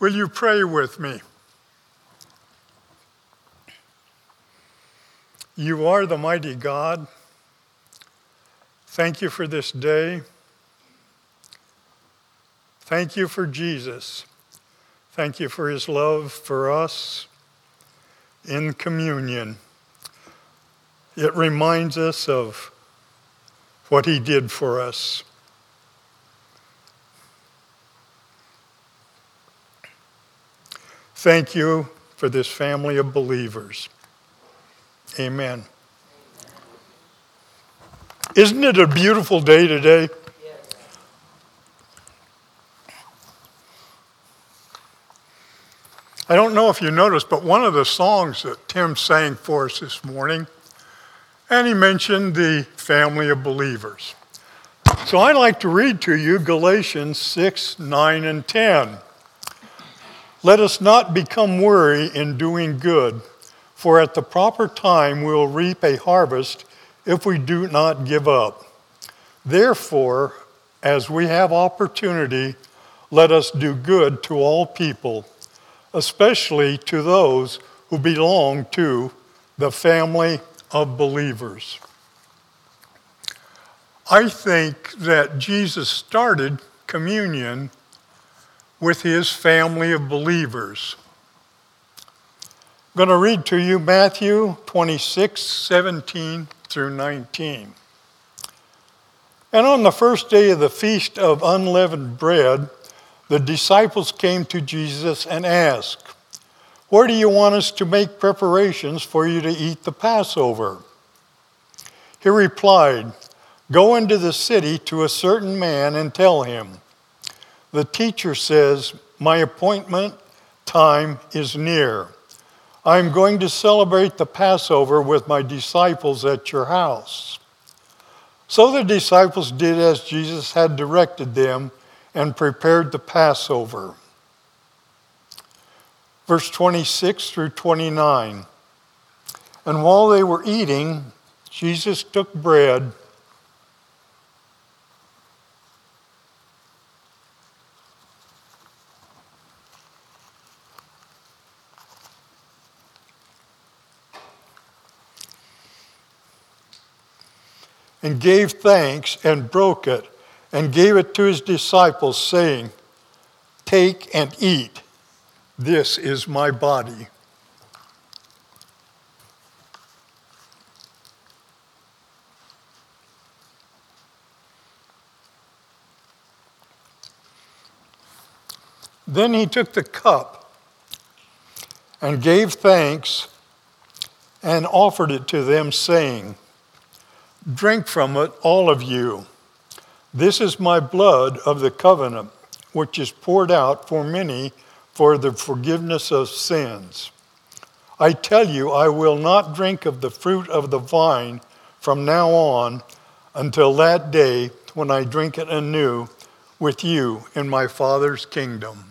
Will you pray with me? You are the mighty God. Thank you for this day. Thank you for Jesus. Thank you for his love for us in communion. It reminds us of what he did for us. Thank you for this family of believers. Amen. Isn't it a beautiful day today? Yes. I don't know if you noticed, but one of the songs that Tim sang for us this morning, and he mentioned the family of believers. So I'd like to read to you Galatians 6, 9, and 10. Let us not become weary in doing good, for at the proper time we will reap a harvest if we do not give up. Therefore, as we have opportunity, let us do good to all people, especially to those who belong to the family of believers. I think that Jesus started communion with his family of believers. I'm going to read to you Matthew 26, 17 through 19. And on the first day of the Feast of Unleavened Bread, the disciples came to Jesus and asked, "Where do you want us to make preparations for you to eat the Passover?" He replied, "Go into the city to a certain man and tell him, 'The teacher says, my appointment time is near. I am going to celebrate the Passover with my disciples at your house.' So the disciples did as Jesus had directed them and prepared the Passover." Verse 26 through 29. And while they were eating, Jesus took bread, and gave thanks and broke it and gave it to his disciples, saying, "Take and eat. This is my body." Then he took the cup and gave thanks and offered it to them, saying, "Drink from it, all of you. This is my blood of the covenant, which is poured out for many for the forgiveness of sins. I tell you, I will not drink of the fruit of the vine from now on until that day when I drink it anew with you in my Father's kingdom."